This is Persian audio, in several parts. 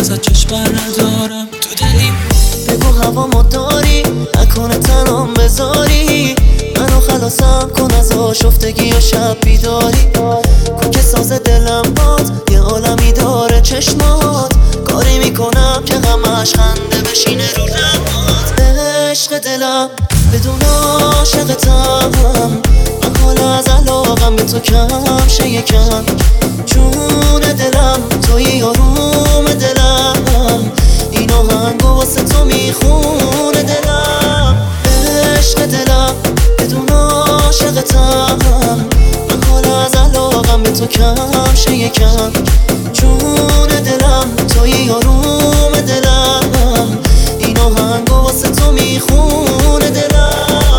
ازت چشم بر ندارم تو دلیم. بگو هوامو داری نکنه تنام بذاری منو خلاصم کن از آشفتگی و شب بیداری. کوک ساز دلم باد یه عالمی داره چشمات کاری میکنم که غمش خنده بشینه رو لبات. عشق دلم بدون عاشقتم من حالا از علاقم به تو کم شه یکم. جون دلم توی آروم دلم این آهنگو واسه تو میخونه دلم. عشق دلم بدون عاشقتم من حالا از علاقم به تو کم شه یکم. جون دلم توی آروم دلم این آهنگو واسه تو میخونه دلم.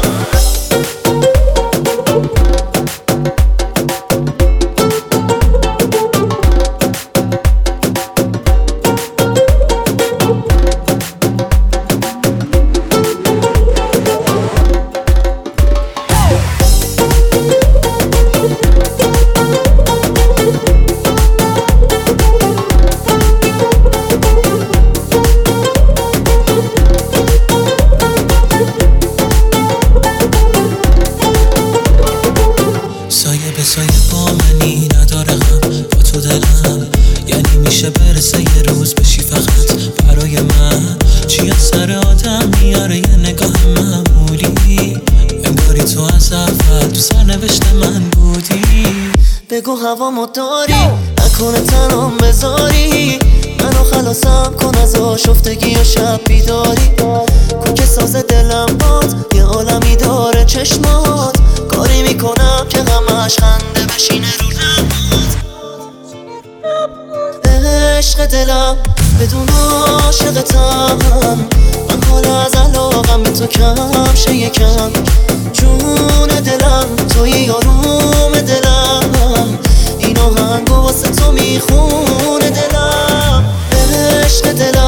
سایه به سایه با منی نداره هم با تو دلم. یعنی میشه برسه یه روز بشی فقط برای من. چی از سر آدم میاره یه نگاه معمولی انگاری تو از اول تو سرنوشت من بودی. بگو هوامو داری نکنه تنام بذاری منو خلاصم کن از آشفتگی و شب بیداری. کوک ساز دلم باد یه عالمی داره چشمات کاری میکنم که غمش خنده بشینه رو لبات. عشق دلم بدون عاشقتم من حالا از علاقم به تو کم شه یکم. جون دلم توی آروم دلم این آهنگو واسه تو میخونه دلم. عشق دلم